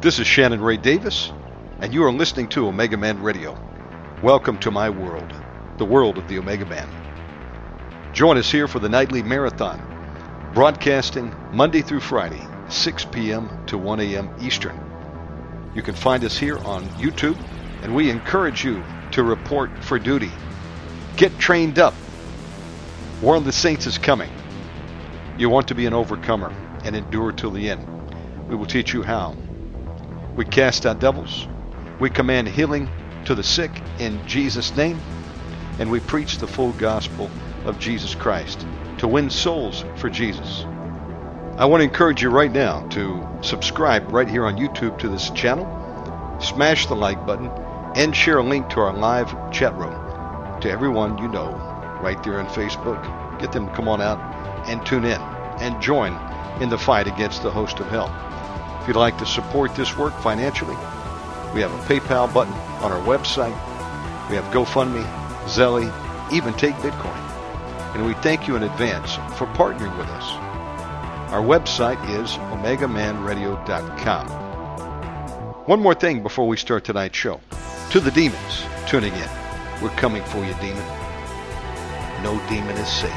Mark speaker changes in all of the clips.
Speaker 1: This is Shannon Ray Davis, and you are listening to Omega Man Radio. Welcome to my world, the world of the Omega Man. Join us here for the nightly marathon, broadcasting Monday through Friday, 6 p.m. to 1 a.m. Eastern. You can find us here on YouTube, and we encourage you to report for duty. Get trained up. War of the Saints is coming. You want to be an overcomer and endure till the end. We will teach you how. We cast out devils. We command healing to the sick in Jesus' name. And we preach the full gospel of Jesus Christ to win souls for Jesus. I want to encourage you right now to subscribe right here on YouTube to this channel, smash the like button, and share a link to our live chat room to everyone you know right there on Facebook. Get them to come on out and tune in and join in the fight against the host of hell. If you'd like to support this work financially, we have a PayPal button on our website. We have GoFundMe, Zelle, even take Bitcoin. And we thank you in advance for partnering with us. Our website is OmegaManRadio.com. One more thing before we start tonight's show. To the demons tuning in, we're coming for you, demon. No demon is safe.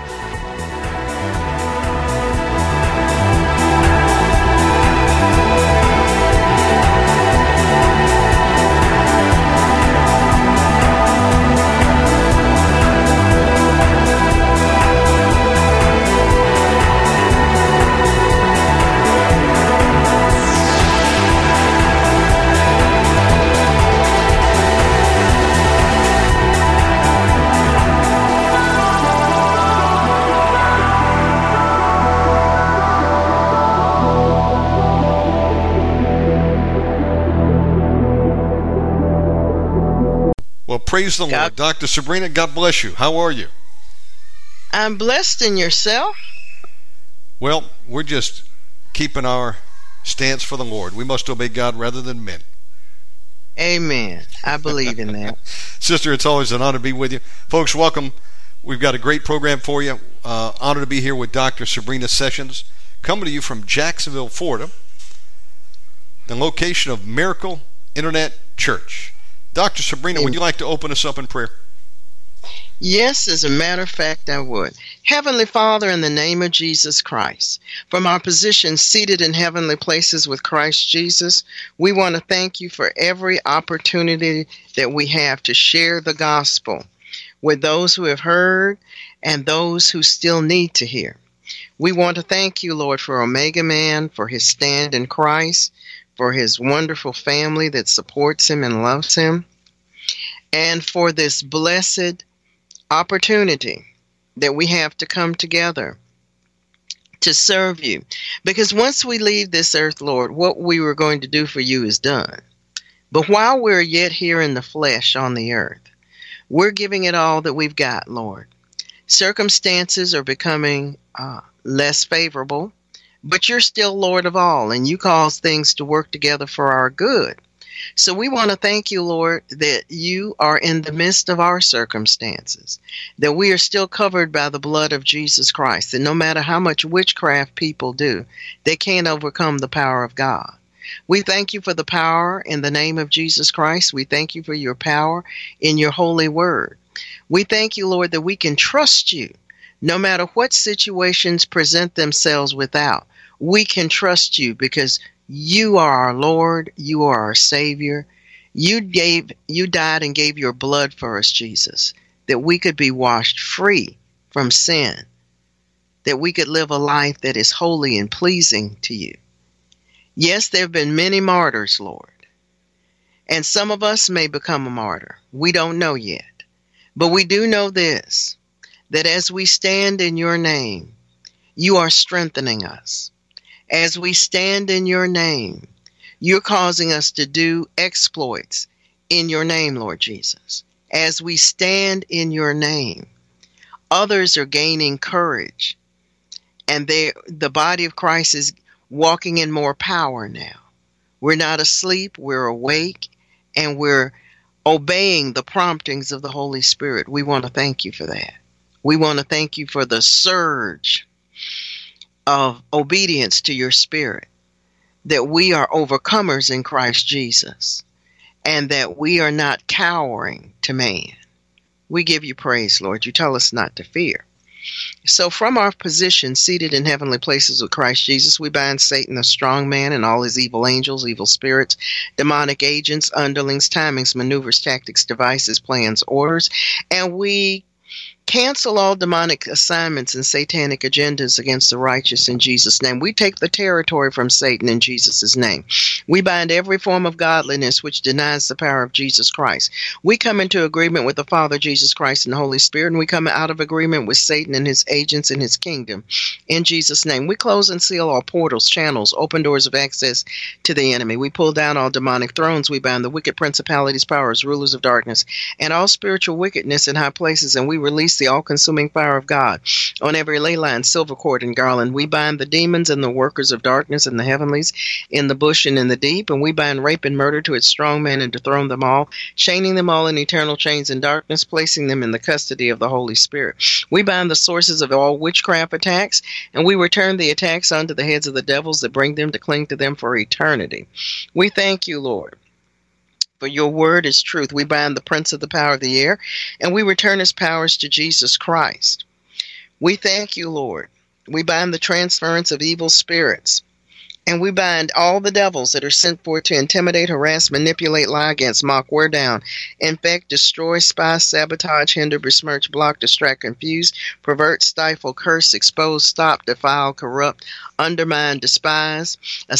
Speaker 1: Well, praise the Lord. Dr. Sabrina, God bless you. How are you?
Speaker 2: I'm blessed, in yourself?
Speaker 1: Well, we're just keeping our stance for the Lord. We must obey God rather than men.
Speaker 2: Amen. I believe in that.
Speaker 1: Sister, it's always an honor to be with you. Folks, welcome. We've got a great program for you. Honor to be here with Dr. Sabrina Sessions, coming to you from Jacksonville, Florida, the location of Miracle Internet Church. Dr. Sabrina, would you like to open us up in prayer?
Speaker 2: Yes, as a matter of fact, I would. Heavenly Father, in the name of Jesus Christ, from our position seated in heavenly places with Christ Jesus, we want to thank you for every opportunity that we have to share the gospel with those who have heard and those who still need to hear. We want to thank you, Lord, for Omega Man, for his stand in Christ, for his wonderful family that supports him and loves him, and for this blessed opportunity that we have to come together to serve you. Because once we leave this earth, Lord, what we were going to do for you is done. But while we're yet here in the flesh on the earth, we're giving it all that we've got, Lord. Circumstances are becoming less favorable, but you're still Lord of all, and you cause things to work together for our good. So we want to thank you, Lord, that you are in the midst of our circumstances, that we are still covered by the blood of Jesus Christ, and no matter how much witchcraft people do, they can't overcome the power of God. We thank you for the power in the name of Jesus Christ. We thank you for your power in your holy word. We thank you, Lord, that we can trust you no matter what situations present themselves without. We can trust you because you are our Lord. You are our Savior. You died and gave your blood for us, Jesus, that we could be washed free from sin, that we could live a life that is holy and pleasing to you. Yes, there have been many martyrs, Lord, and some of us may become a martyr. We don't know yet, but we do know this, that as we stand in your name, you are strengthening us. As we stand in your name, you're causing us to do exploits in your name, Lord Jesus. As we stand in your name, others are gaining courage, and the body of Christ is walking in more power now. We're not asleep, we're awake, and we're obeying the promptings of the Holy Spirit. We want to thank you for that. We want to thank you for the surge of obedience to your Spirit. that we are overcomers in Christ Jesus, and that we are not cowering to man. We give you praise, Lord. You tell us not to fear. So from our position seated in heavenly places with Christ Jesus, we bind Satan, the strong man, and all his evil angels, evil spirits, demonic agents, underlings, timings, maneuvers, tactics, devices, plans, orders, and we cancel all demonic assignments and satanic agendas against the righteous in Jesus' name. We take the territory from Satan in Jesus' name. We bind every form of godliness which denies the power of Jesus Christ. We come into agreement with the Father, Jesus Christ, and the Holy Spirit, and we come out of agreement with Satan and his agents in his kingdom. In Jesus' name, we close and seal all portals, channels, open doors of access to the enemy. We pull down all demonic thrones. We bind the wicked principalities, powers, rulers of darkness, and all spiritual wickedness in high places, and we release the all-consuming fire of God on every ley line, silver cord, and garland. We bind the demons and the workers of darkness in the heavenlies, in the bush and in the deep, and we bind rape and murder to its strong men and dethrone them all, chaining them all in eternal chains in darkness, placing them in the custody of the Holy Spirit. We bind the sources of all witchcraft attacks, and we return the attacks unto the heads of the devils that bring them to cling to them for eternity. We thank you, Lord, for your word is truth. We bind the prince of the power of the air, and we return his powers to Jesus Christ. We thank you, Lord. We bind the transference of evil spirits, and we bind all the devils that are sent forth to intimidate, harass, manipulate, lie against, mock, wear down, infect, destroy, spy, sabotage, hinder, besmirch, block, distract, confuse, pervert, stifle, curse, expose, stop, defile, corrupt, undermine, despise,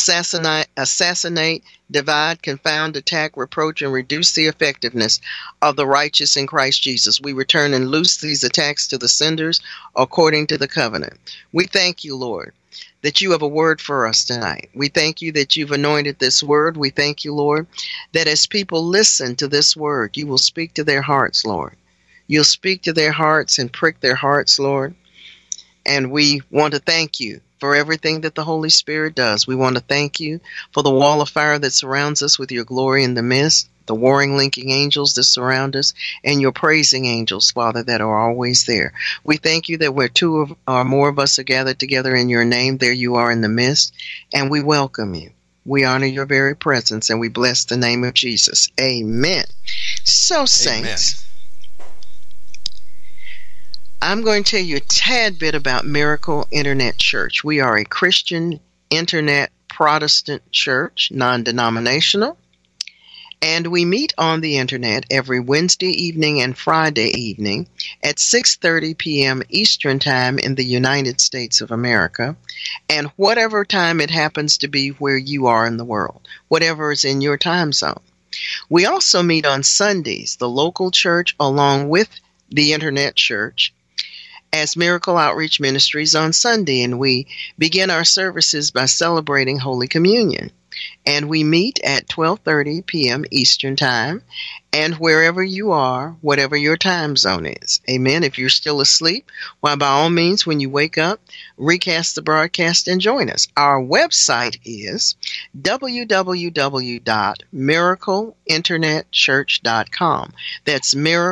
Speaker 2: assassinate, divide, confound, attack, reproach, and reduce the effectiveness of the righteous in Christ Jesus. We return and loose these attacks to the senders according to the covenant. We thank you, Lord, that you have a word for us tonight. We thank you that you've anointed this word. We thank you, Lord, that as people listen to this word, you will speak to their hearts, Lord. You'll speak to their hearts and prick their hearts, Lord. And we want to thank you for everything that the Holy Spirit does. We want to thank you for the wall of fire that surrounds us with your glory in the midst, the warring, linking angels that surround us, and your praising angels, Father, that are always there. We thank you that where two or more of us are gathered together in your name, there you are in the midst, and we welcome you. We honor your very presence, and we bless the name of Jesus. Amen. So, saints, I'm going to tell you a tad bit about Miracle Internet Church. We are a Christian Internet Protestant church, non-denominational. And we meet on the internet every Wednesday evening and Friday evening at 6:30 p.m. Eastern Time in the United States of America, and whatever time it happens to be where you are in the world, whatever is in your time zone. We also meet on Sundays, the local church along with the internet church, as Miracle Outreach Ministries on Sunday, and we begin our services by celebrating Holy Communion. And we meet at 12:30 p.m. Eastern Time, and wherever you are, whatever your time zone is. Amen. If you're still asleep, why, by all means, when you wake up, recast the broadcast and join us. Our website is www.miracleinternetchurch.com. That's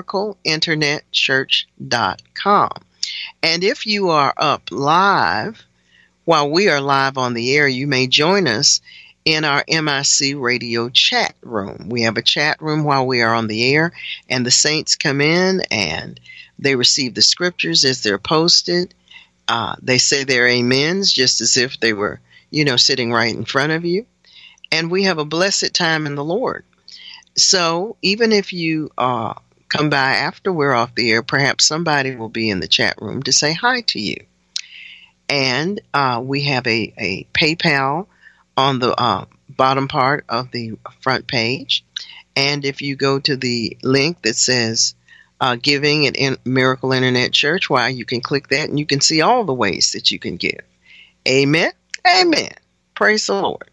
Speaker 2: miracleinternetchurch.com. And if you are up live, while we are live on the air, you may join us in our MIC radio chat room. We have a chat room while we are on the air, and the saints come in and they receive the scriptures as they're posted. They say their amens just as if they were, sitting right in front of you. And we have a blessed time in the Lord. So even if you come by after we're off the air, perhaps somebody will be in the chat room to say hi to you. And we have a PayPal on the bottom part of the front page. And if you go to the link that says Giving at Miracle Internet Church, you can click that and you can see all the ways that you can give. Amen. Amen. Praise the Lord.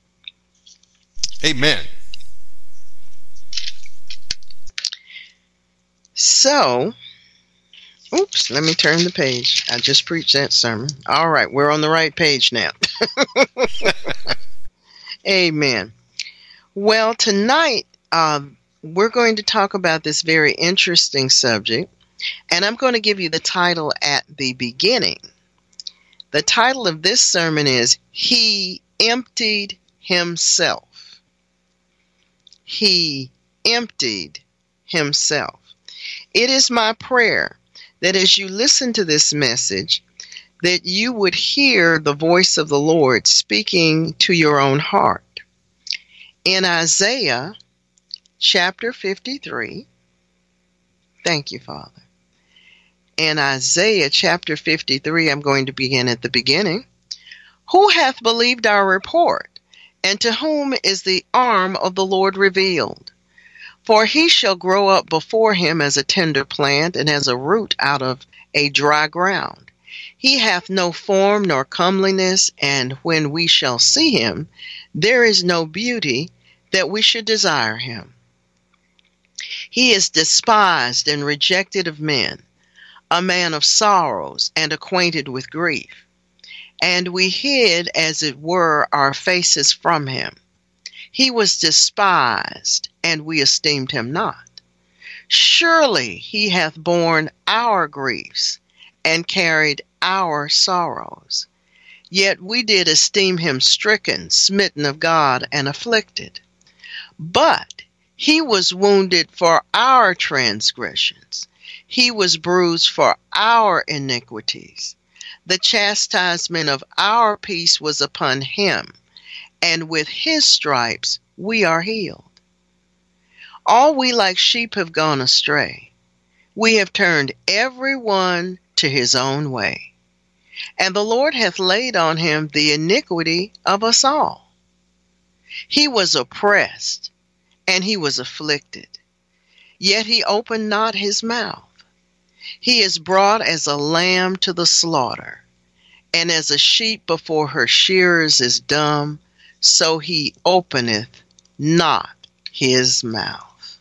Speaker 1: Amen.
Speaker 2: So, let me turn the page. I just preached that sermon. All right, we're on the right page now. Amen. Well, tonight we're going to talk about this very interesting subject, and I'm going to give you the title at the beginning. The title of this sermon is He Emptied himself. He emptied himself. It is my prayer that as you listen to this message, that you would hear the voice of the Lord speaking to your own heart. In Isaiah chapter 53, thank you, Father. In Isaiah chapter 53, I'm going to begin at the beginning. Who hath believed our report, and to whom is the arm of the Lord revealed? For he shall grow up before him as a tender plant, and as a root out of a dry ground. He hath no form nor comeliness, and when we shall see him, there is no beauty that we should desire him. He is despised and rejected of men, a man of sorrows and acquainted with grief. And we hid, as it were, our faces from him. He was despised, and we esteemed him not. Surely he hath borne our griefs, and carried our sorrows. Yet we did esteem him stricken, smitten of God, and afflicted. But he was wounded for our transgressions. He was bruised for our iniquities. The chastisement of our peace was upon him, and with his stripes we are healed. All we like sheep have gone astray. We have turned every one to his own way. And the Lord hath laid on him the iniquity of us all. He was oppressed, and he was afflicted, yet he opened not his mouth. He is brought as a lamb to the slaughter, and as a sheep before her shearers is dumb, so he openeth not his mouth.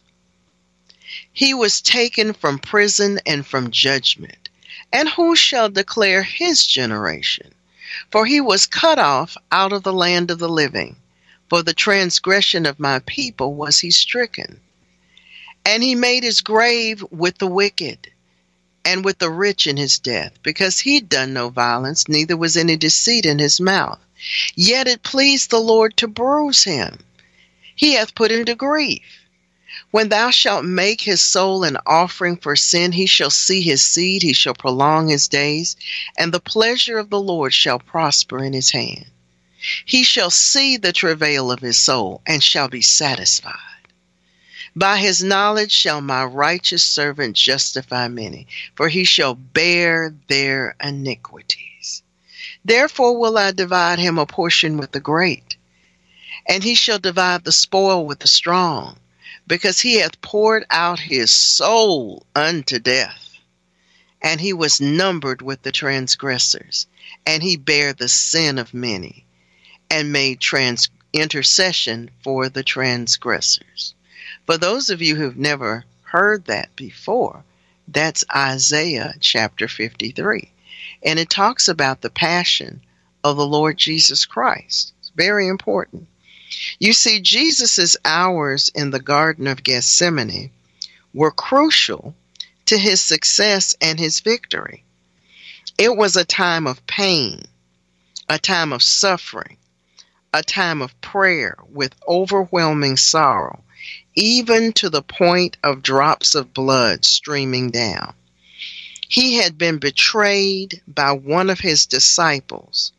Speaker 2: He was taken from prison and from judgment, and who shall declare his generation? For he was cut off out of the land of the living. For the transgression of my people was he stricken. And he made his grave with the wicked, and with the rich in his death, because he'd done no violence, neither was any deceit in his mouth. Yet it pleased the Lord to bruise him. He hath put him to grief. When thou shalt make his soul an offering for sin, he shall see his seed, he shall prolong his days, and the pleasure of the Lord shall prosper in his hand. He shall see the travail of his soul, and shall be satisfied. By his knowledge shall my righteous servant justify many, for he shall bear their iniquities. Therefore will I divide him a portion with the great, and he shall divide the spoil with the strong, because he hath poured out his soul unto death. And he was numbered with the transgressors, and he bare the sin of many, and made intercession for the transgressors. For those of you who've never heard that before, that's Isaiah chapter 53. And it talks about the passion of the Lord Jesus Christ. It's very important. You see, Jesus' hours in the Garden of Gethsemane were crucial to his success and his victory. It was a time of pain, a time of suffering, a time of prayer with overwhelming sorrow, even to the point of drops of blood streaming down. He had been betrayed by one of his disciples,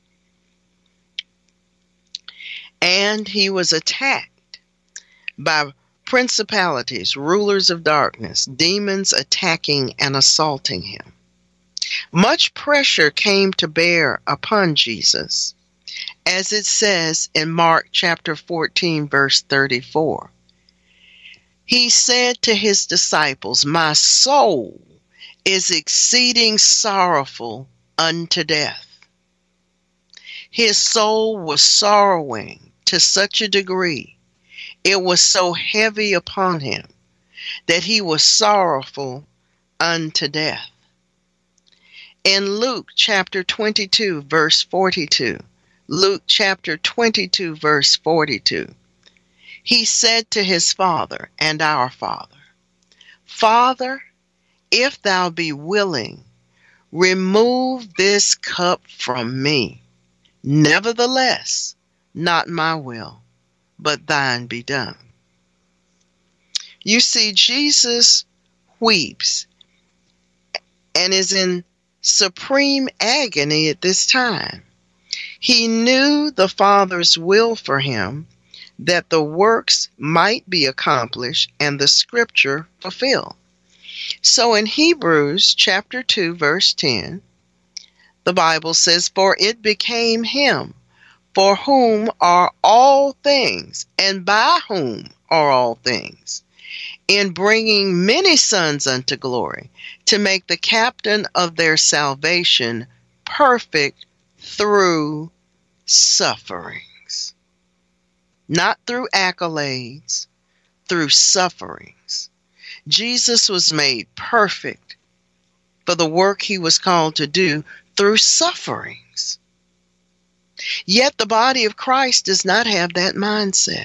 Speaker 2: and he was attacked by principalities, rulers of darkness, demons attacking and assaulting him. Much pressure came to bear upon Jesus, as it says in Mark chapter 14, verse 34. He said to his disciples, "My soul is exceeding sorrowful unto death." His soul was sorrowing to such a degree, it was so heavy upon him, that he was sorrowful unto death. In Luke chapter 22, verse 42, Luke chapter 22, verse 42, he said to his Father and our Father, "Father, if thou be willing, remove this cup from me. Nevertheless, not my will, but thine be done. You see, Jesus weeps and is in supreme agony at this time. He knew the Father's will for him, that the works might be accomplished and the scripture fulfilled. So in Hebrews chapter 2, verse 10, the Bible says, "For it became him, for whom are all things, and by whom are all things, in bringing many sons unto glory, to make the captain of their salvation perfect through sufferings." Not through accolades, through sufferings. Jesus was made perfect for the work he was called to do through sufferings. Yet the body of Christ does not have that mindset.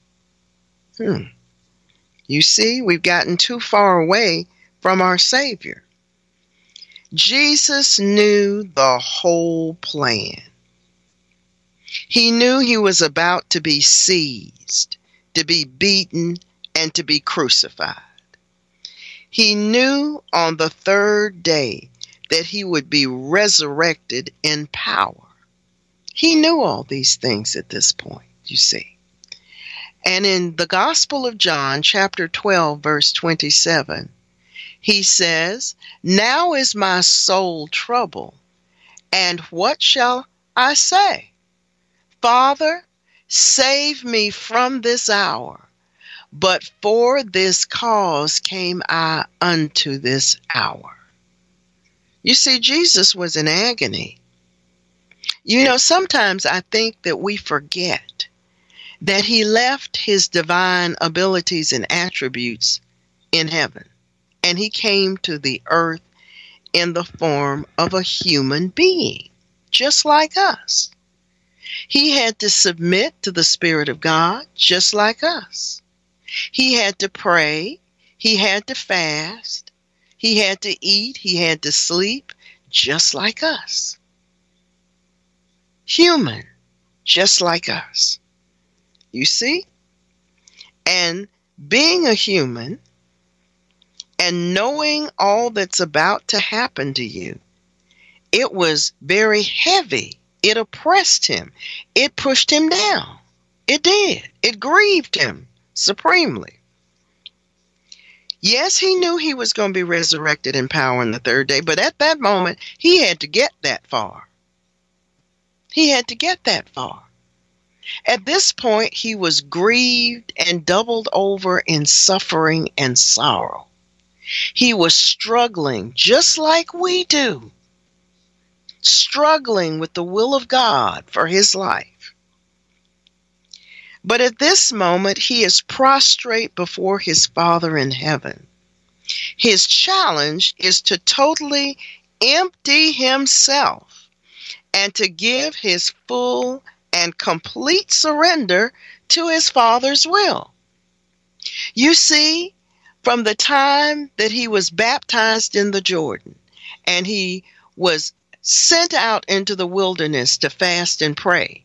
Speaker 2: You see, we've gotten too far away from our Savior. Jesus knew the whole plan. He knew he was about to be seized, to be beaten, and to be crucified. He knew on the third day that he would be resurrected in power. He knew all these things at this point, you see. And in the Gospel of John, chapter 12, verse 27, he says, "Now is my soul troubled, and what shall I say? Father, save me from this hour. But for this cause came I unto this hour." You see, Jesus was in agony. You know, sometimes I think that we forget that he left his divine abilities and attributes in heaven, and he came to the earth in the form of a human being, just like us. He had to submit to the Spirit of God, just like us. He had to pray. He had to fast. He had to eat. He had to sleep, just like us. Human, just like us. You see? And being a human and knowing all that's about to happen to you, it was very heavy. It oppressed him. It pushed him down. It did. It grieved him supremely. Yes, he knew he was going to be resurrected in power on the third day, but at that moment, he had to get that far. He had to get that far. At this point, he was grieved and doubled over in suffering and sorrow. He was struggling just like we do, struggling with the will of God for his life. But at this moment, he is prostrate before his Father in heaven. His challenge is to totally empty himself and to give his full and complete surrender to his Father's will. You see, from the time that he was baptized in the Jordan and he was sent out into the wilderness to fast and pray,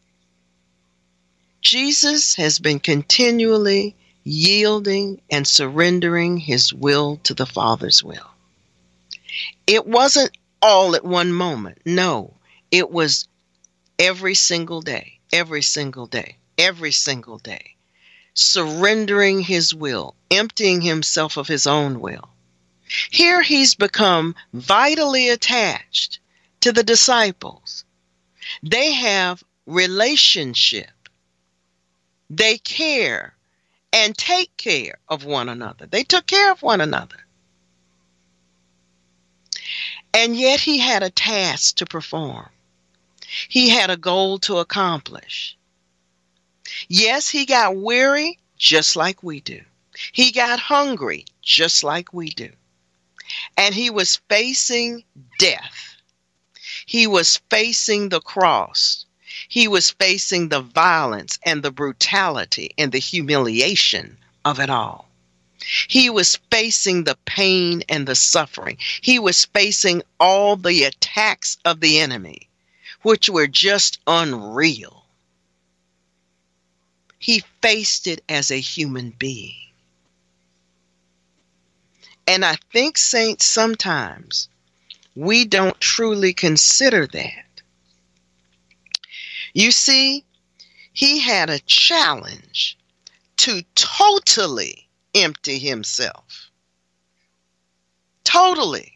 Speaker 2: Jesus has been continually yielding and surrendering his will to the Father's will. It wasn't all at one moment. No, it was every single day, every single day, every single day, surrendering his will, emptying himself of his own will. Here he's become vitally attached to the disciples. They have relationship. They care and take care of one another. They took care of one another. And yet he had a task to perform. He had a goal to accomplish. Yes, he got weary just like we do. He got hungry just like we do. And he was facing death. He was facing the cross. He was facing the violence and the brutality and the humiliation of it all. He was facing the pain and the suffering. He was facing all the attacks of the enemy, which were just unreal. He faced it as a human being. And I think, saints, sometimes we don't truly consider that. You see, he had a challenge to totally empty himself. Totally.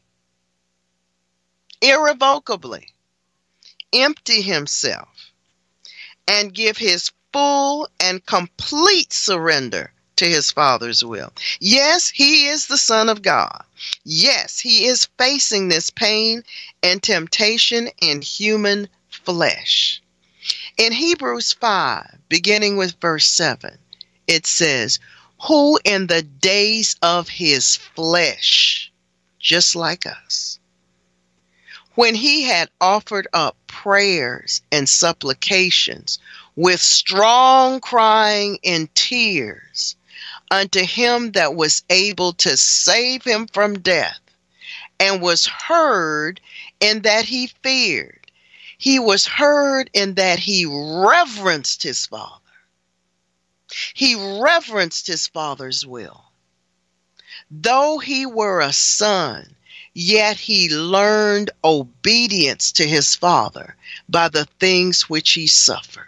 Speaker 2: Irrevocably. Empty himself and give his full and complete surrender to his Father's will. Yes, he is the Son of God. Yes, he is facing this pain and temptation in human flesh. In Hebrews 5, beginning with verse 7, it says, who in the days of his flesh, just like us, when he had offered up prayers and supplications with strong crying and tears unto him that was able to save him from death, and was heard in that he feared. He was heard in that he reverenced his Father. He reverenced his Father's will. Though he were a son, yet he learned obedience to his Father by the things which he suffered.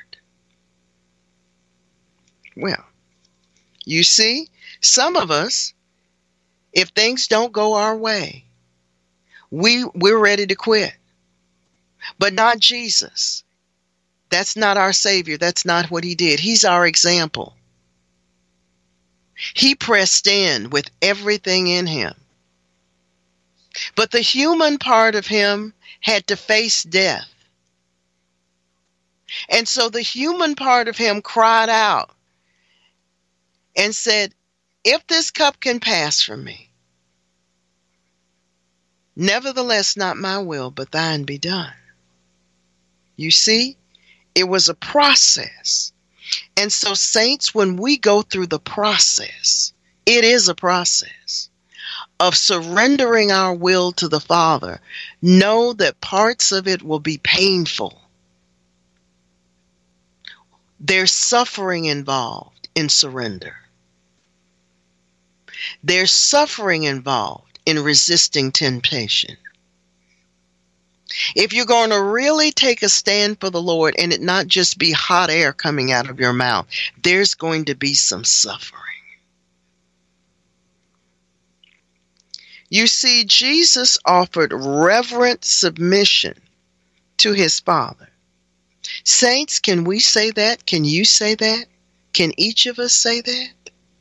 Speaker 2: Well, you see, some of us, if things don't go our way, we're ready to quit. But not Jesus. That's not our Savior. That's not what he did. He's our example. He pressed in with everything in him. But the human part of him had to face death. And so the human part of him cried out and said, if this cup can pass from me, nevertheless not my will, but thine be done. You see, it was a process. And so, saints, when we go through the process, it is a process of surrendering our will to the Father. Know that parts of it will be painful. There's suffering involved in surrender. There's suffering involved in resisting temptation. If you're going to really take a stand for the Lord and it not just be hot air coming out of your mouth, there's going to be some suffering. You see, Jesus offered reverent submission to his Father. Saints, can we say that? Can you say that? Can each of us say that?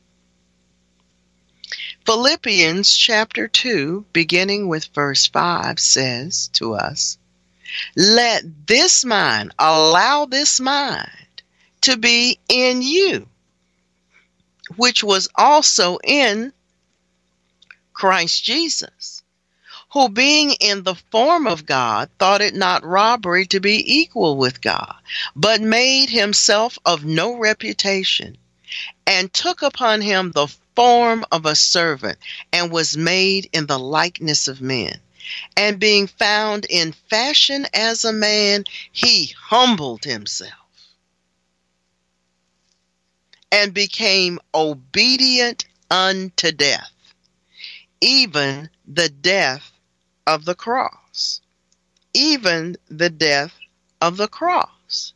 Speaker 2: Philippians chapter 2, beginning with verse 5, says to us, let this mind, allow this mind to be in you, which was also in Christ Jesus, who being in the form of God, thought it not robbery to be equal with God, but made himself of no reputation, and took upon him the form of a servant, and was made in the likeness of men. And being found in fashion as a man, he humbled himself and became obedient unto death, even the death of the cross. Even the death of the cross.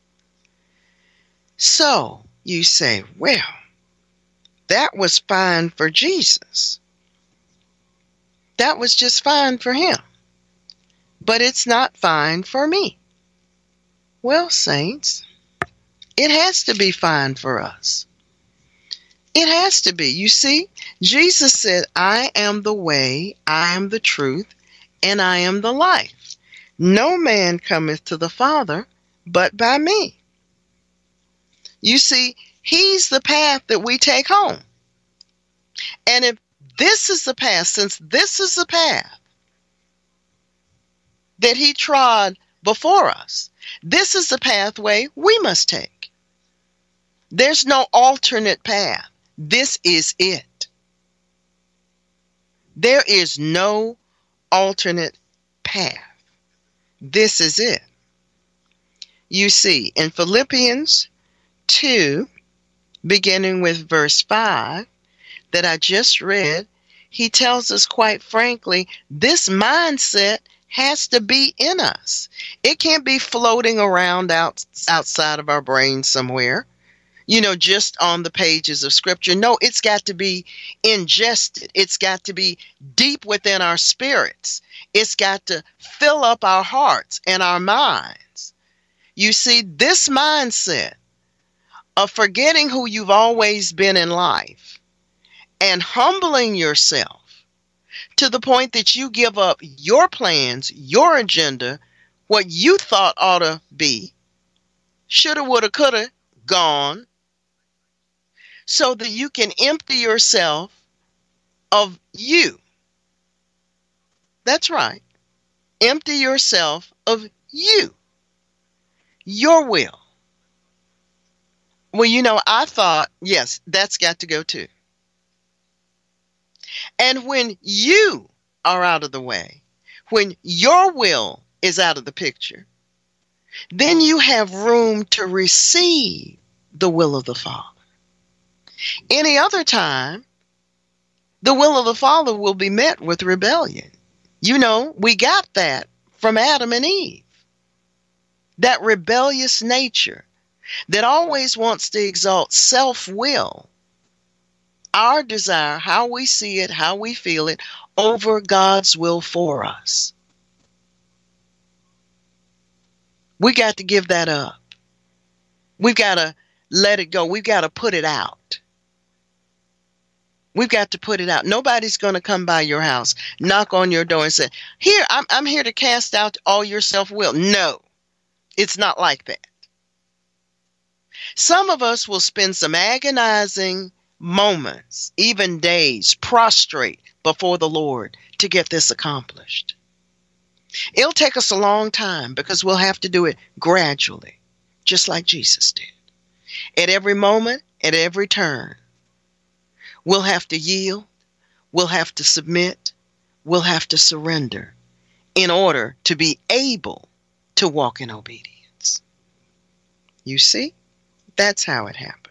Speaker 2: So you say, well, that was fine for Jesus. That was just fine for him. But it's not fine for me. Well, saints, it has to be fine for us. It has to be. You see, Jesus said, I am the way, I am the truth, and I am the life. No man cometh to the Father but by me. You see, he's the path that we take home. And if this is the path, since this is the path that he trod before us, this is the pathway we must take. There's no alternate path. This is it. There is no alternate path. This is it. You see, in Philippians 2, beginning with verse 5 that I just read, he tells us quite frankly, this mindset has to be in us. It can't be floating around outside of our brain somewhere, just on the pages of Scripture. No, it's got to be ingested. It's got to be deep within our spirits. It's got to fill up our hearts and our minds. You see, this mindset of forgetting who you've always been in life and humbling yourself to the point that you give up your plans, your agenda, what you thought ought to be, shoulda, woulda, coulda, gone, so that you can empty yourself of you. That's right. Empty yourself of you, your will. Well, I thought, yes, that's got to go too. And when you are out of the way, when your will is out of the picture, then you have room to receive the will of the Father. Any other time, the will of the Father will be met with rebellion. We got that from Adam and Eve. That rebellious nature that always wants to exalt self-will, our desire, how we see it, how we feel it, over God's will for us. We got to give that up. We've got to let it go. We've got to put it out. We've got to put it out. Nobody's going to come by your house, knock on your door and say, here, I'm here to cast out all your self-will. No, it's not like that. Some of us will spend some agonizing moments, even days, prostrate before the Lord to get this accomplished. It'll take us a long time because we'll have to do it gradually, just like Jesus did. At every moment, at every turn, we'll have to yield, we'll have to submit, we'll have to surrender in order to be able to walk in obedience. You see, that's how it happens.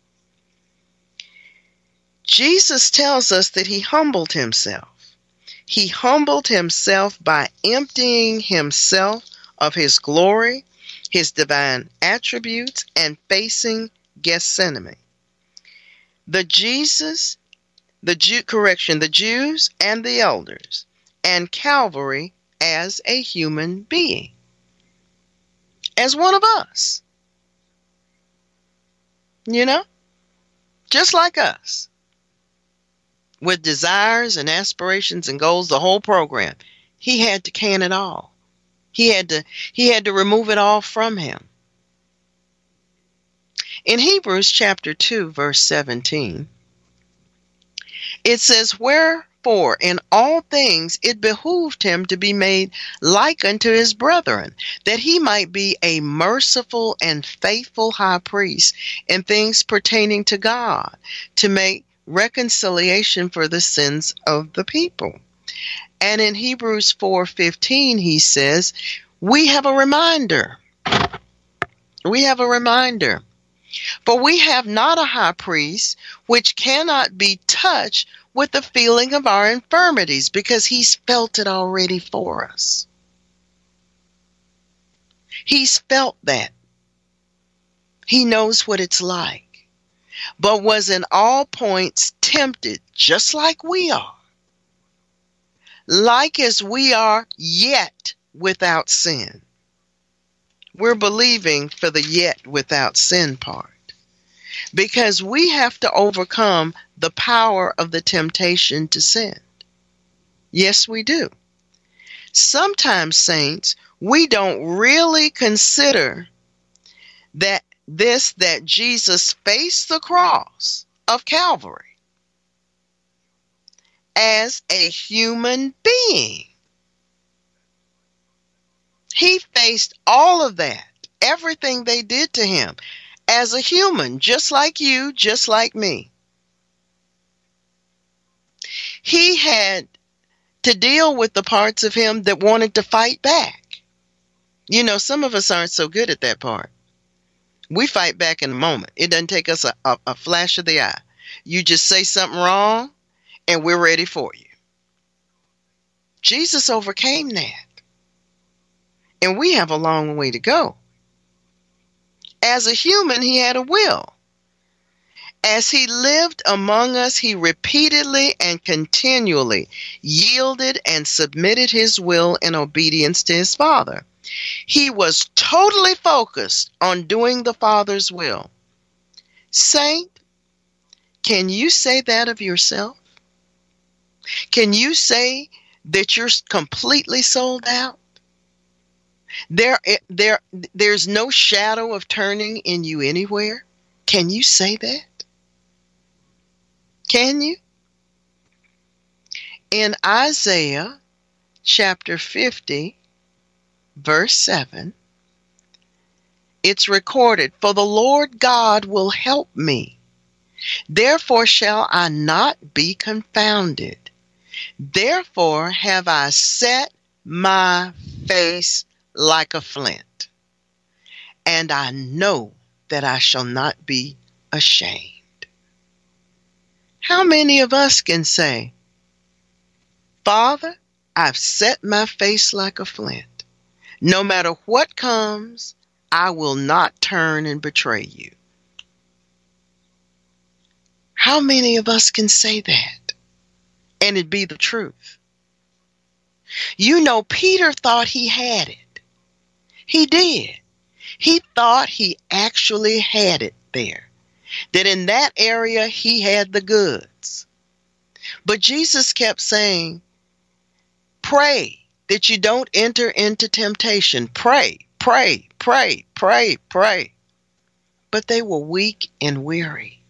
Speaker 2: Jesus tells us that he humbled himself. He humbled himself by emptying himself of his glory, his divine attributes, and facing Gethsemane. The Jews and the elders, and Calvary as a human being, as one of us. Just like us. With desires and aspirations and goals, the whole program. He had to can it all. He had to remove it all from him. In Hebrews chapter 2, verse 17, it says, wherefore in all things it behooved him to be made like unto his brethren, that he might be a merciful and faithful high priest in things pertaining to God, to make reconciliation for the sins of the people. And in Hebrews 4:15 he says, we have a reminder. We have a reminder. For we have not a high priest which cannot be touched with the feeling of our infirmities, because he's felt it already for us. He's felt that. He knows what it's like. But was in all points tempted, just like we are. Like as we are, yet without sin. We're believing for the yet without sin part. Because we have to overcome the power of the temptation to sin. Yes, we do. Sometimes, saints, we don't really consider that Jesus faced the cross of Calvary as a human being. He faced all of that, everything they did to him, as a human, just like you, just like me. He had to deal with the parts of him that wanted to fight back. Some of us aren't so good at that part. We fight back in a moment. It doesn't take us a flash of the eye. You just say something wrong, and we're ready for you. Jesus overcame that. And we have a long way to go. As a human, he had a will. As he lived among us, he repeatedly and continually yielded and submitted his will in obedience to his Father. He was totally focused on doing the Father's will. Saint, can you say that of yourself? Can you say that you're completely sold out? There's no shadow of turning in you anywhere? Can you say that? Can you? In Isaiah chapter 50, verse 7, it's recorded, "For the Lord God will help me. Therefore shall I not be confounded. Therefore have I set my face like a flint, and I know that I shall not be ashamed." How many of us can say, "Father, I've set my face like a flint. No matter what comes, I will not turn and betray you"? How many of us can say that and it be the truth? You know, Peter thought he had it. He did. He thought he actually had it there. That in that area he had the goods. But Jesus kept saying, "Pray that you don't enter into temptation. Pray, pray, pray, pray, pray." But they were weak and weary.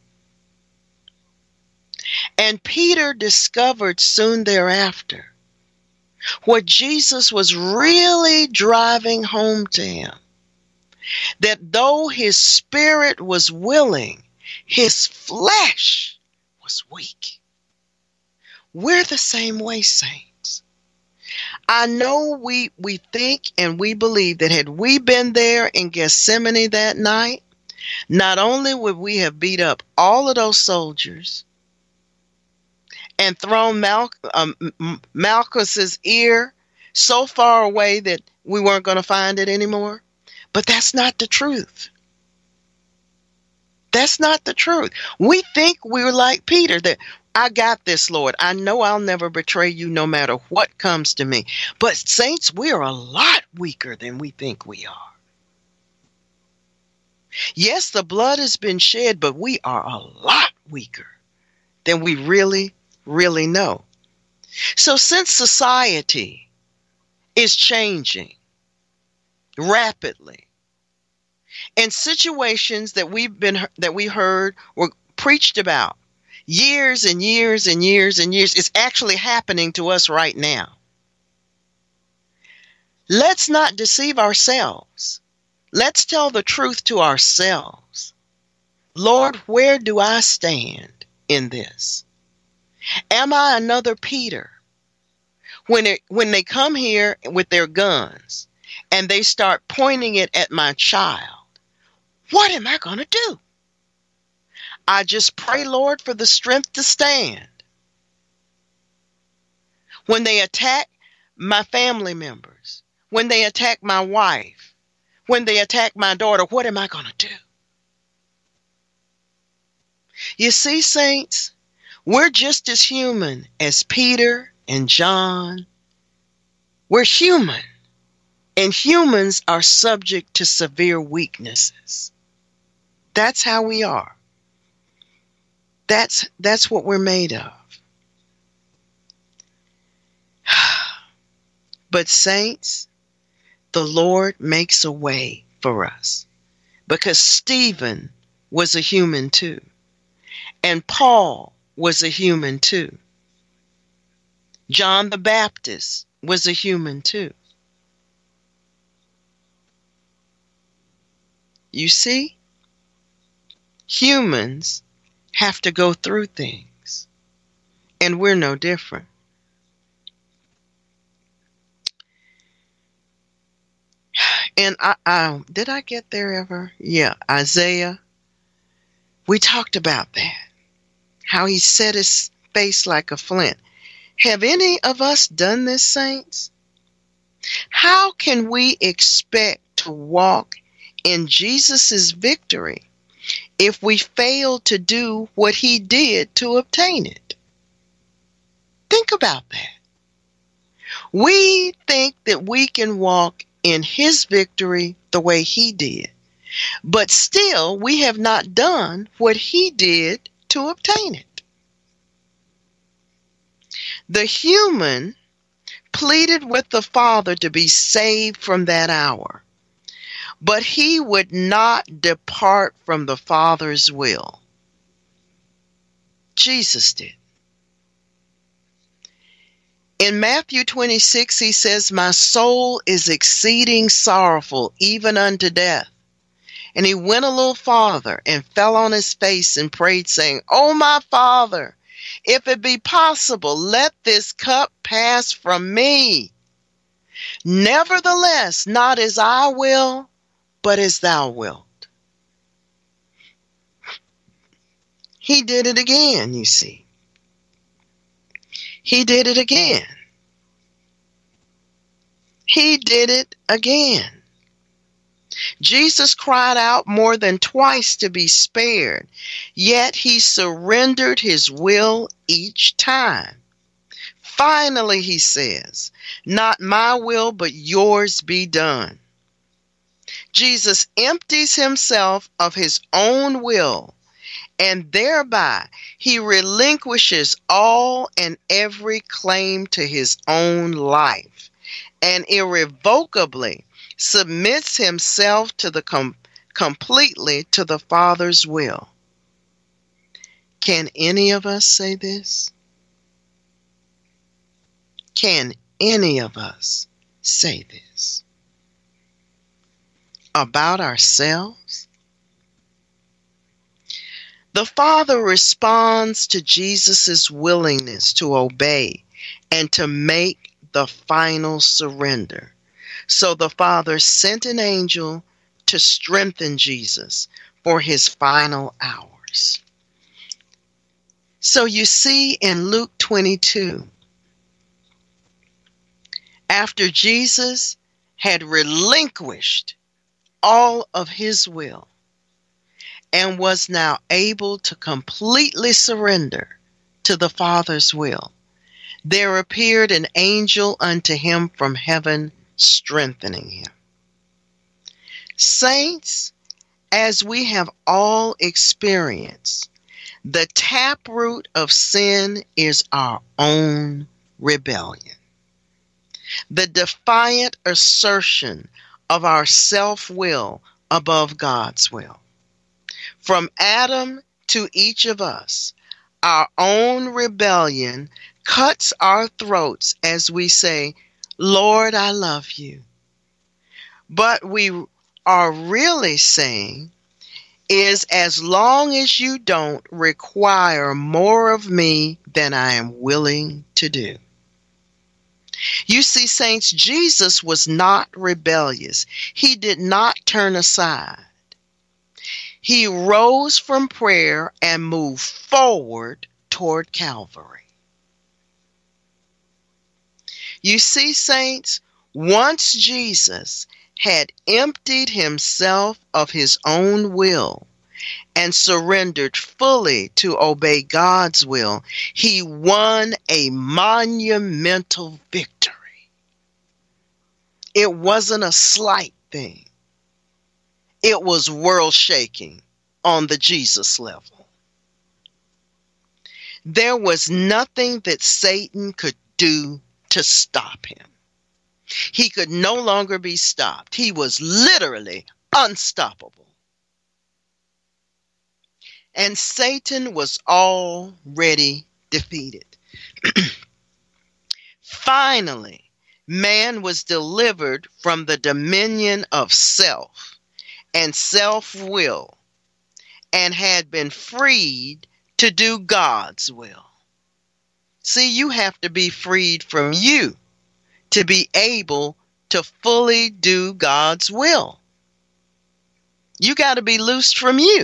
Speaker 2: And Peter discovered soon thereafter what Jesus was really driving home to him. That though his spirit was willing, his flesh was weak. We're the same way, saints. I know we think and we believe that had we been there in Gethsemane that night, not only would we have beat up all of those soldiers and thrown Malchus's ear so far away that we weren't going to find it anymore, but that's not the truth. That's not the truth. We think we're like Peter, that I got this, Lord. I know I'll never betray you no matter what comes to me. But saints, we're a lot weaker than we think we are. Yes, the blood has been shed, but we are a lot weaker than we really, really know. So since society is changing rapidly, and situations that we heard were preached about years and years and years and years, it's actually happening to us right now. Let's not deceive ourselves. Let's tell the truth to ourselves. Lord, where do I stand in this? Am I another Peter? When they come here with their guns and they start pointing it at my child, what am I going to do? I just pray, Lord, for the strength to stand. When they attack my family members, when they attack my wife, when they attack my daughter, what am I going to do? You see, saints, we're just as human as Peter and John. We're human, and humans are subject to severe weaknesses. That's how we are. That's what we're made of. But saints, the Lord makes a way for us, because Stephen was a human too, and Paul was a human too. John the Baptist was a human too. You see, humans have to go through things, and we're no different. And I did I get there ever? Yeah, Isaiah. We talked about that. How he set his face like a flint. Have any of us done this, saints? How can we expect to walk in Jesus' victory if we fail to do what he did to obtain it? Think about that. We think that we can walk in his victory the way he did, but still we have not done what he did to obtain it. The human pleaded with the Father to be saved from that hour, but he would not depart from the Father's will. Jesus did. In Matthew 26, he says, "My soul is exceeding sorrowful, even unto death." And he went a little farther and fell on his face and prayed, saying, "O my Father, if it be possible, let this cup pass from me. Nevertheless, not as I will, but as thou wilt." He did it again, you see. He did it again. He did it again. Jesus cried out more than twice to be spared, yet he surrendered his will each time. Finally, he says, "Not my will, but yours be done." Jesus empties himself of his own will, and thereby he relinquishes all and every claim to his own life, and irrevocably submits himself to the completely to the Father's will. Can any of us say this? Can any of us say this about ourselves? The Father responds to Jesus' willingness to obey and to make the final surrender. So the Father sent an angel to strengthen Jesus for his final hours. So you see in Luke 22, after Jesus had relinquished all of his will and was now able to completely surrender to the Father's will, there appeared an angel unto him from heaven, strengthening him. Saints, as we have all experienced, the taproot of sin is our own rebellion. The defiant assertion of our self-will above God's will. From Adam to each of us, our own rebellion cuts our throats as we say, "Lord, I love you." But we are really saying is, as long as you don't require more of me than I am willing to do. You see, saints, Jesus was not rebellious. He did not turn aside. He rose from prayer and moved forward toward Calvary. You see, saints, once Jesus had emptied himself of his own will and surrendered fully to obey God's will, he won a monumental victory. It wasn't a slight thing. It was world-shaking on the Jesus level. There was nothing that Satan could do to stop him. He could no longer be stopped. He was literally unstoppable. And Satan was already defeated. Finally, man was delivered from the dominion of self and self-will and had been freed to do God's will. See, you have to be freed from you to be able to fully do God's will. You got to be loosed from you.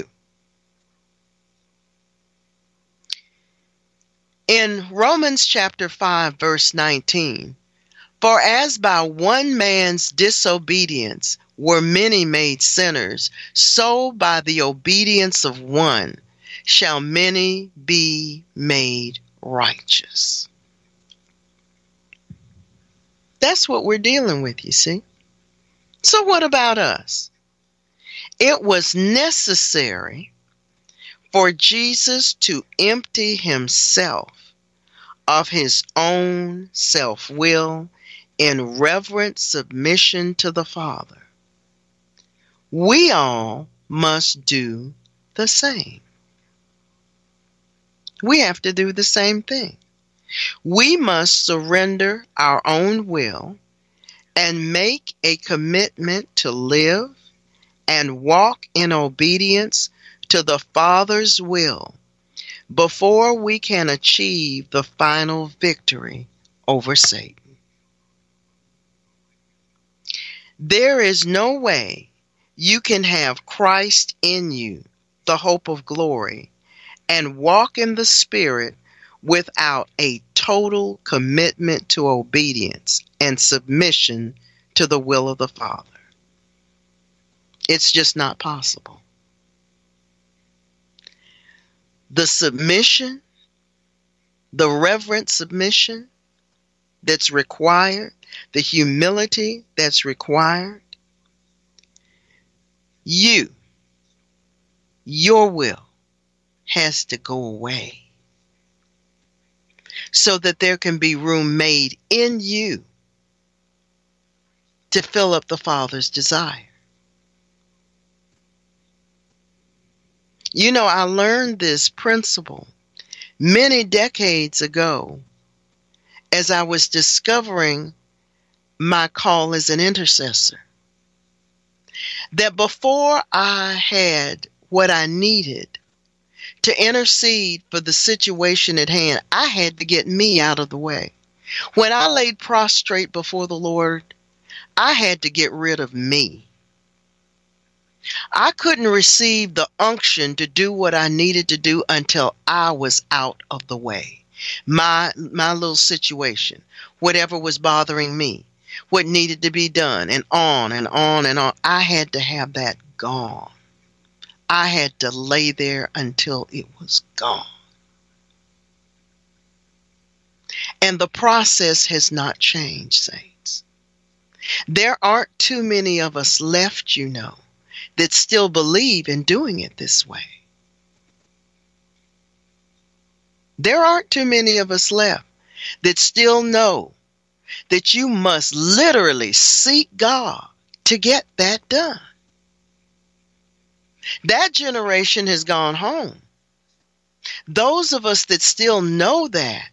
Speaker 2: In Romans chapter 5, verse 19, for as by one man's disobedience were many made sinners, so by the obedience of one shall many be made righteous. That's what we're dealing with, you see. So what about us? It was necessary for Jesus to empty himself of his own self-will in reverent submission to the Father. We all must do the same. We have to do the same thing. We must surrender our own will and make a commitment to live and walk in obedience to the Father's will before we can achieve the final victory over Satan. There is no way you can have Christ in you, the hope of glory, and walk in the Spirit without a total commitment to obedience and submission to the will of the Father. It's just not possible. The submission, the reverent submission that's required, the humility that's required, your will has to go away so that there can be room made in you to fill up the Father's desire. You know, I learned this principle many decades ago as I was discovering my call as an intercessor. That before I had what I needed to intercede for the situation at hand, I had to get me out of the way. When I laid prostrate before the Lord, I had to get rid of me. I couldn't receive the unction to do what I needed to do until I was out of the way. My little situation, whatever was bothering me, what needed to be done, and on and on and on. I had to have that gone. I had to lay there until it was gone. And the process has not changed, saints. There aren't too many of us left, you know, that still believe in doing it this way. There aren't too many of us left that still know that you must literally seek God to get that done. That generation has gone home. Those of us that still know that,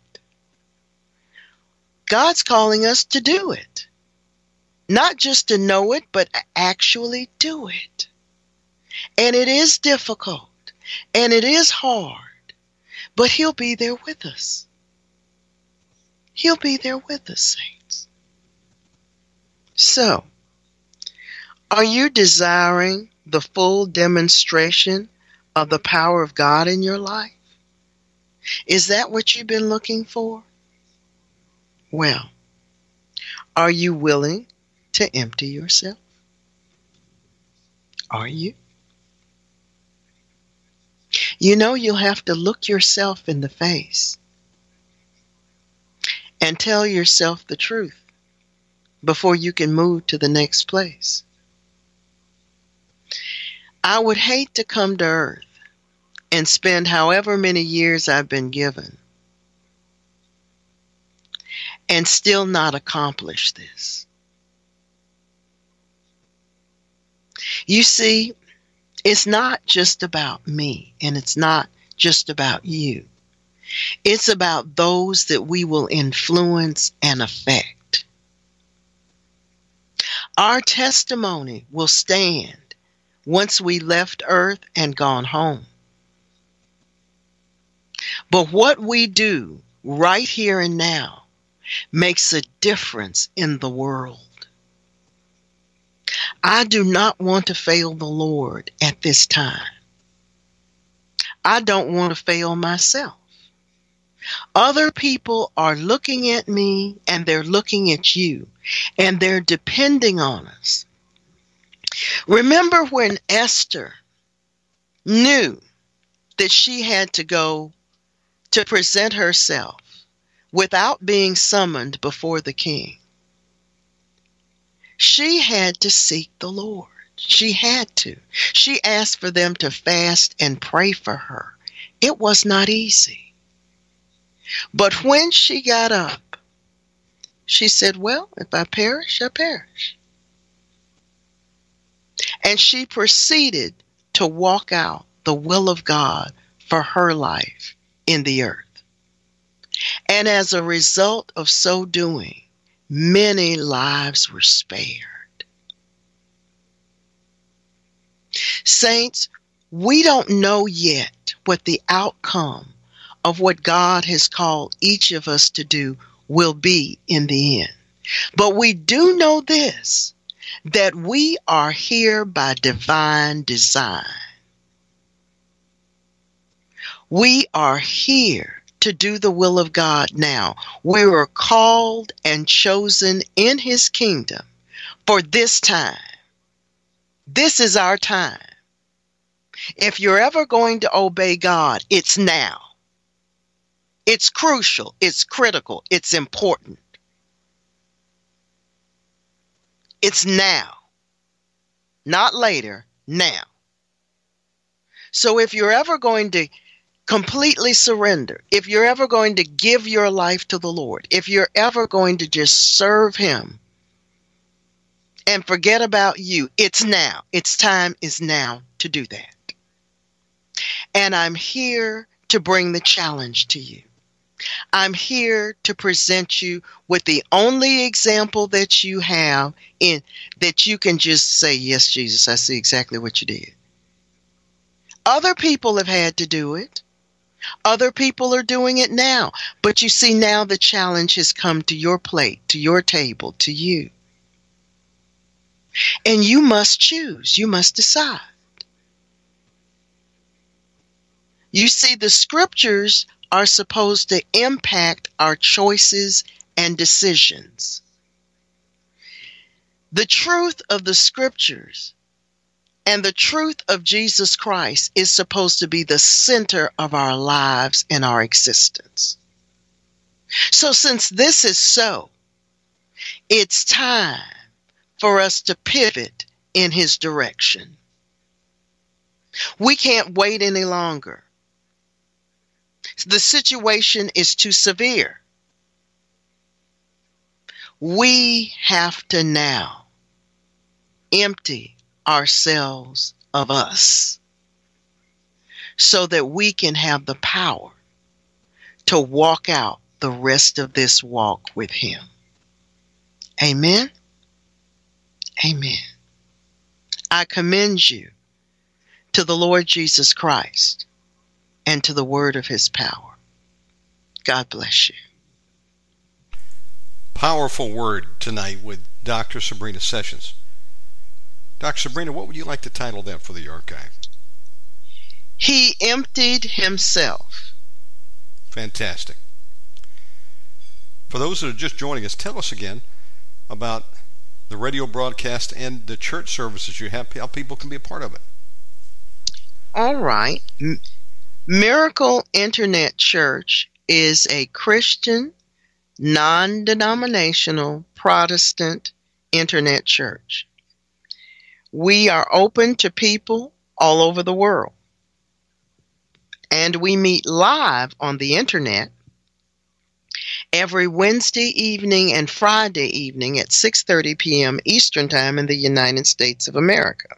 Speaker 2: God's calling us to do it. Not just to know it, but actually do it. And it is difficult, and it is hard, but He'll be there with us. He'll be there with us, saints. So, are you desiring the full demonstration of the power of God in your life? Is that what you've been looking for? Well, are you willing to empty yourself? Are you? You know, you'll have to look yourself in the face and tell yourself the truth before you can move to the next place. I would hate to come to earth and spend however many years I've been given and still not accomplish this. You see, it's not just about me, and it's not just about you. It's about those that we will influence and affect. Our testimony will stand once we left earth and gone home. But what we do right here and now makes a difference in the world. I do not want to fail the Lord at this time. I don't want to fail myself. Other people are looking at me and they're looking at you and they're depending on us. Remember when Esther knew that she had to go to present herself without being summoned before the king? She had to seek the Lord. She had to. She asked for them to fast and pray for her. It was not easy. But when she got up, she said, well, if I perish, I perish. And she proceeded to walk out the will of God for her life in the earth. And as a result of so doing, many lives were spared. Saints, we don't know yet what the outcome of what God has called each of us to do will be in the end. But we do know this, that we are here by divine design. We are here to do the will of God now. We were called and chosen in His kingdom for this time. This is our time. If you're ever going to obey God, it's now. It's crucial, it's critical, it's important. It's now. Not later, now. So if you're ever going to completely surrender, if you're ever going to give your life to the Lord, if you're ever going to just serve Him and forget about you, it's now. It's time is now to do that. And I'm here to bring the challenge to you. I'm here to present you with the only example that you have in that you can just say, yes, Jesus, I see exactly what you did. Other people have had to do it. Other people are doing it now. But you see, now the challenge has come to your plate, to your table, to you. And you must choose. You must decide. You see, the scriptures are supposed to impact our choices and decisions. The truth of the scriptures and the truth of Jesus Christ is supposed to be the center of our lives and our existence. So since this is so, it's time for us to pivot in His direction. We can't wait any longer. The situation is too severe. We have to now empty ourselves of us so that we can have the power to walk out the rest of this walk with Him. Amen. Amen. I commend you to the Lord Jesus Christ and to the word of His power. God bless you.
Speaker 1: Powerful word tonight with Dr. Sabrina Sessions. Dr. Sabrina, what would you like to title that for the archive?
Speaker 2: He emptied himself.
Speaker 1: Fantastic. For those that are just joining us, tell us again about the radio broadcast and the church services you have, how people can be a part of it.
Speaker 2: All right. Miracle Internet Church is a Christian, non-denominational, Protestant internet church. We are open to people all over the world. And we meet live on the internet every Wednesday evening and Friday evening at 6:30 p.m. Eastern Time in the United States of America.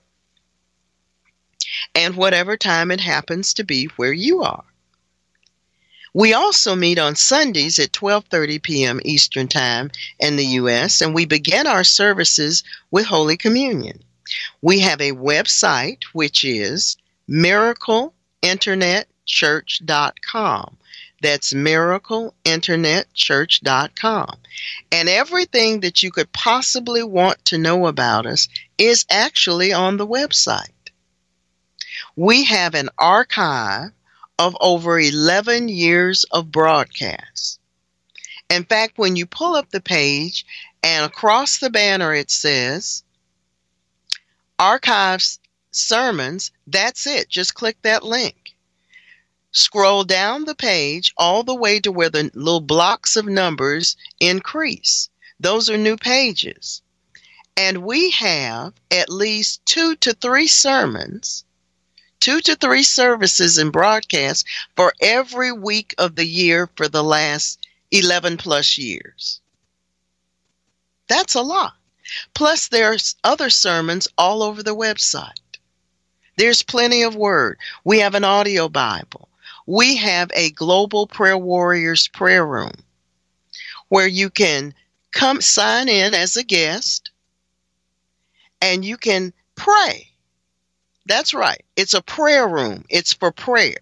Speaker 2: And whatever time it happens to be where you are. We also meet on Sundays at 12:30 p.m. Eastern Time in the U.S., and we begin our services with Holy Communion. We have a website, which is miracleinternetchurch.com. That's miracleinternetchurch.com. And everything that you could possibly want to know about us is actually on the website. We have an archive of over 11 years of broadcasts. In fact, when you pull up the page and across the banner it says Archives Sermons, that's it. Just click that link. Scroll down the page all the way to where the little blocks of numbers increase. Those are new pages. And we have at least 2 to 3 sermons, 2 to 3 services and broadcasts for every week of the year for the last 11 plus years. That's a lot. Plus there's other sermons all over the website. There's plenty of word. We have an audio Bible. We have a Global Prayer Warriors prayer room where you can come sign in as a guest and you can pray. That's right. It's a prayer room. It's for prayer.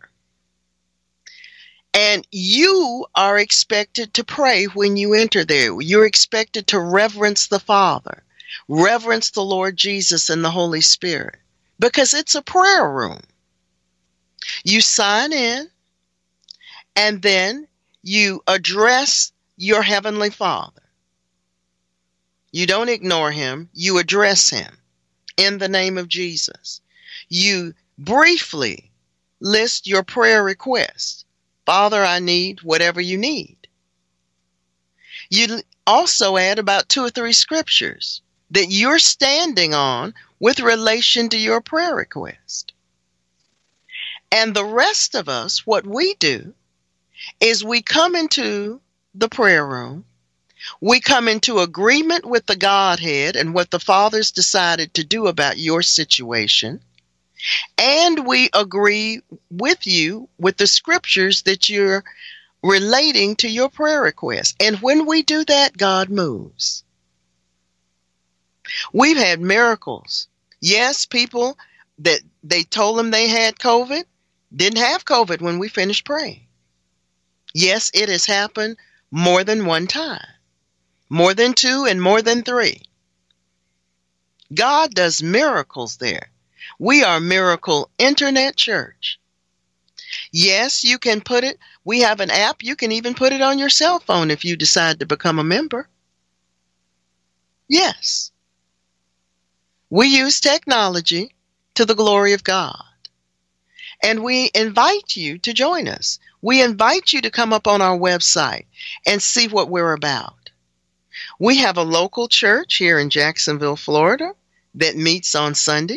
Speaker 2: And you are expected to pray when you enter there. You're expected to reverence the Father, reverence the Lord Jesus and the Holy Spirit, because it's a prayer room. You sign in, and then you address your Heavenly Father. You don't ignore him. You address him in the name of Jesus. You briefly list your prayer requests. Father, I need whatever you need. You also add about 2 or 3 scriptures that you're standing on with relation to your prayer request. And the rest of us, what we do is we come into the prayer room, we come into agreement with the Godhead and what the Father's decided to do about your situation, and we agree with you with the scriptures that you're relating to your prayer request. And when we do that, God moves. We've had miracles. Yes, people that they told them they had COVID didn't have COVID when we finished praying. Yes, it has happened more than one time, more than 2 and more than 3. God does miracles there. We are Miracle Internet Church. Yes, you can put it. We have an app. You can even put it on your cell phone if you decide to become a member. Yes. We use technology to the glory of God. And we invite you to join us. We invite you to come up on our website and see what we're about. We have a local church here in Jacksonville, Florida, that meets on Sunday.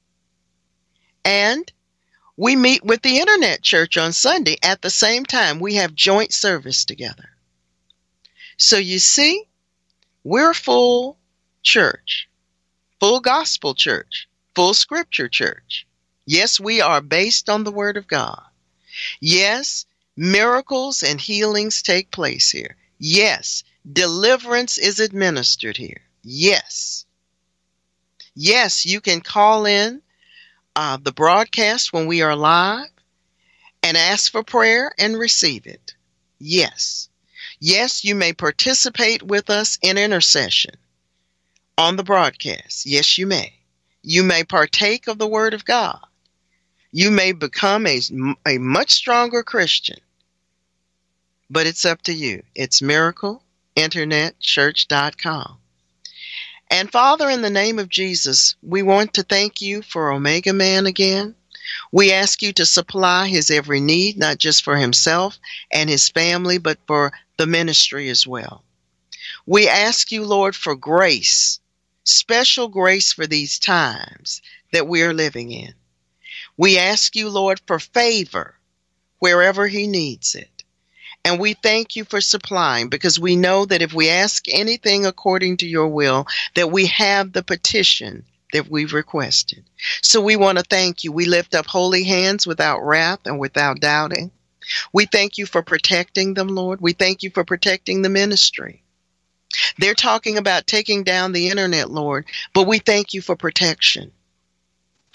Speaker 2: And we meet with the Internet Church on Sunday at the same time. We have joint service together. So you see, we're a full church, full gospel church, full scripture church. Yes, we are based on the Word of God. Yes, miracles and healings take place here. Yes, deliverance is administered here. Yes. Yes, you can call in the broadcast when we are live and ask for prayer and receive it. Yes. Yes, you may participate with us in intercession on the broadcast. Yes, you may. You may partake of the Word of God. You may become a much stronger Christian. But it's up to you. It's miracleinternetchurch.com. And Father, in the name of Jesus, we want to thank you for Omega Man again. We ask you to supply his every need, not just for himself and his family, but for the ministry as well. We ask you, Lord, for grace, special grace for these times that we are living in. We ask you, Lord, for favor wherever he needs it. And we thank you for supplying, because we know that if we ask anything according to your will, that we have the petition that we've requested. So we want to thank you. We lift up holy hands without wrath and without doubting. We thank you for protecting them, Lord. We thank you for protecting the ministry. They're talking about taking down the internet, Lord, but we thank you for protection.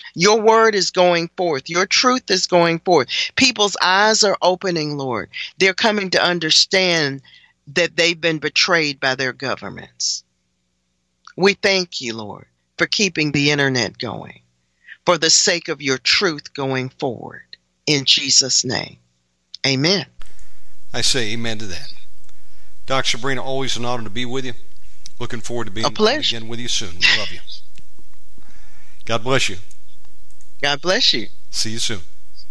Speaker 2: Your word is going forth. Your truth is going forth. People's eyes are opening, Lord. They're coming to understand that they've been betrayed by their governments. We thank you, Lord, for keeping the internet going, for the sake of your truth going forward. In Jesus' name, amen.
Speaker 1: I say amen to that. Dr. Sabrina, always an honor to be with you. Looking forward to being again with you soon. We love you. God bless you.
Speaker 2: God bless you.
Speaker 1: See you soon.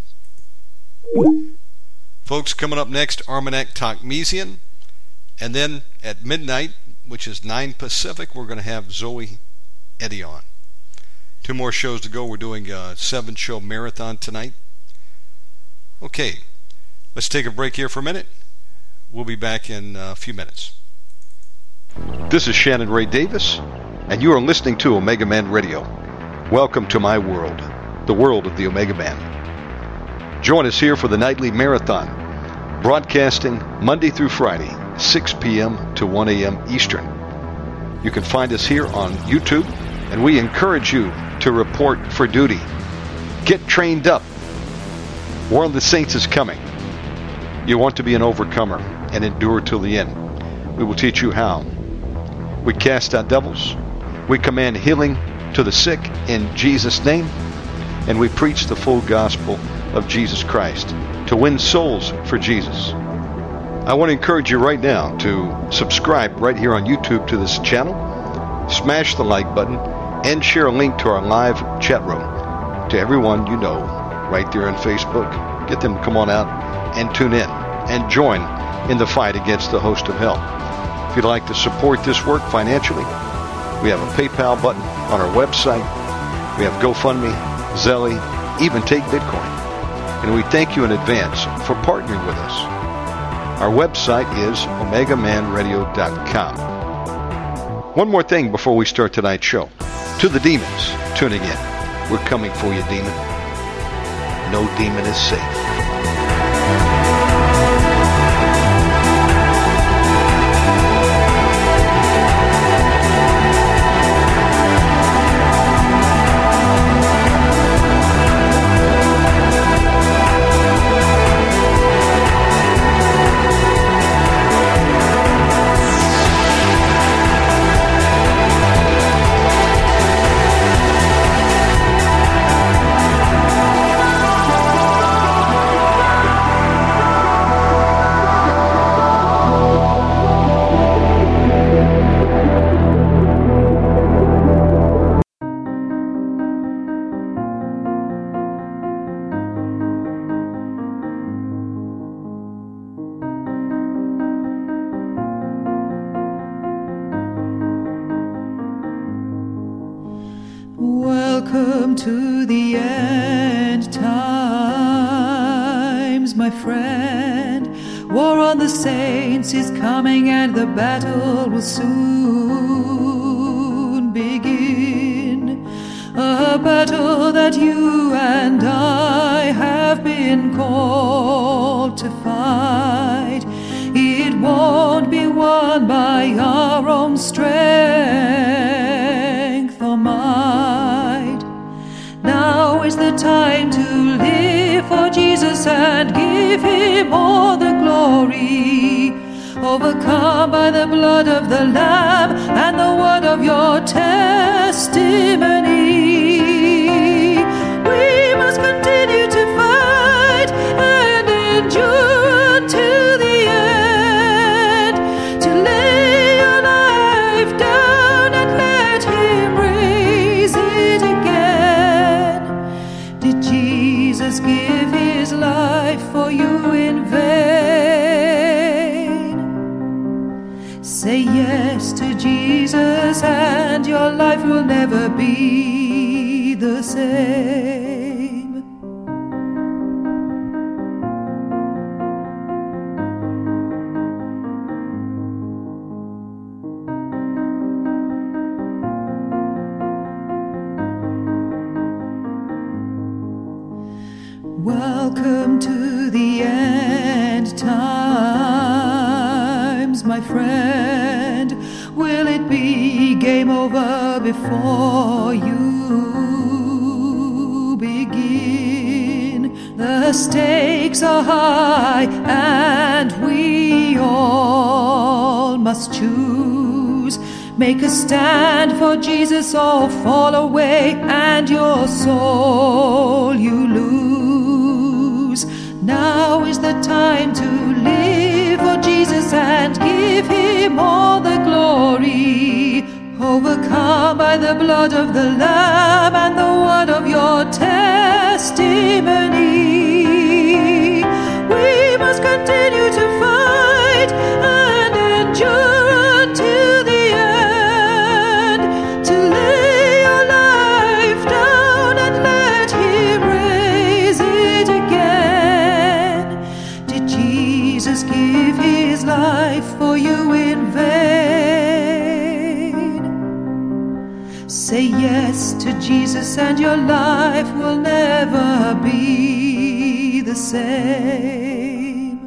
Speaker 1: Folks, coming up next, Armagnac Talkmesian. And then at midnight, which is 9 Pacific, we're going to have Zoe Eddy on. 2 more shows to go. We're doing a 7-show marathon tonight. Okay, let's take a break here for a minute. We'll be back in a few minutes. This is Shannon Ray Davis, and you are listening to Omega Man Radio. Welcome to my world, the world of the Omega Man. Join us here for the nightly marathon, broadcasting Monday through Friday, 6 p.m. to 1 a.m. Eastern. You can find us here on YouTube, and we encourage you to report for duty. Get trained up. War of the Saints is coming. You want to be an overcomer and endure till the end. We will teach you how. We cast out devils. We command healing to the sick in Jesus' name. And we preach the full gospel of Jesus Christ to win souls for Jesus. I want to encourage you right now to subscribe right here on YouTube to this channel. Smash the like button and share a link to our live chat room to everyone you know right there on Facebook. Get them to come on out and tune in and join in the fight against the host of hell. If you'd like to support this work financially, we have a PayPal button on our website. We have GoFundMe, Zelle, even Take Bitcoin. And we thank you in advance for partnering with us. Our website is OmegaManRadio.com. One more thing before we start tonight's show. To the demons tuning in, we're coming for you, demon. No demon is safe.
Speaker 3: Welcome to the end times, my friend. War on the saints is coming and the battle will soon begin. A battle that you and I have been called to fight. It won't be won by our own strength or might. Now is the time to live for Jesus and give Him all the glory. Overcome by the blood of the Lamb and the word of your testimony. We must continue to fight and endure until the end. To lay your life down and let Him raise it again. Did Jesus give His life for you in vain? Say yes to Jesus and your life will never be the same. Welcome to the end times, my friend. Will it be game over before you stakes are high, and we all must choose. Make a stand for Jesus or fall away, and your soul you lose. Now is the time to live for Jesus and give him all the glory. Overcome by the blood of the Lamb and the word of your testimony. We must continue to fight and endure until the end, to lay your life down and let him raise it again. Did Jesus give his life for you in vain? Say yes to Jesus and your life will never be the same.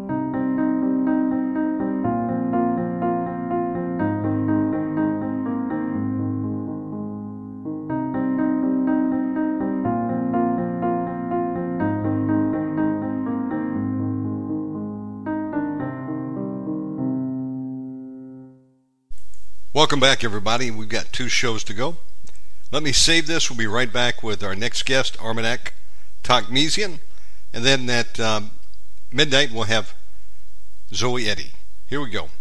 Speaker 1: Welcome back, everybody. We've got 2 shows to go. Let me save this. We'll be right back with our next guest, Armanak Takmesian. And then at midnight, we'll have Zoe Eddy. Here we go.